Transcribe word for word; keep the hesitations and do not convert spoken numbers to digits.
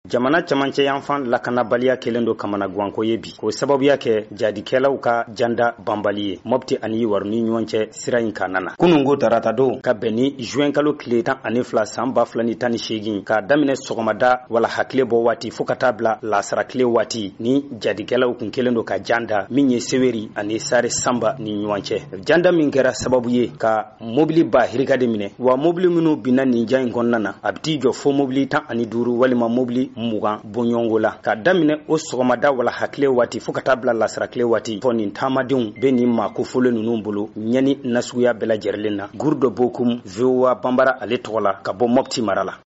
Jamana camancɛ yanfan lakanabaliya kelen do kamana guwanko ye bi ko sababuya kɛ jadikɛlaw ka janda banbali ye Mopti ani Yiwaru ni ɲɔgɔn cɛ sira in kan nana. Kunungo tarata don ka bɛn ni juin kalo tile tan ani fila san ba fila ni tan ni seegin ka daminɛ sɔgɔmada wala hakile bɔ waati fo ka taa bila lasara tile waati ni jadikɛlaw kun kelen do ka janda min ye Seweri ani Sare Samba ni ɲɔgɔn cɛ. Janda min kɛra sababu ye ka mobili ba hirika de minɛ wa mobili minnu binna nin jan in kɔnɔna na a bɛ jɔ fo mobili tan ani duuru walima mobili mugan bɔɲɔgɔnko la ka daminɛ o sɔgɔmada wala hakile waati fo ka taa bila lasara tile waati fɔ nin taamadenw bɛ nin maa kofɔlen ninnu bolo ɲɛni nasuguya bɛɛ lajɛlen na. Gurdo Bokum V O A Banbara ale tɔgɔ la ka bɔ Mopti mara la.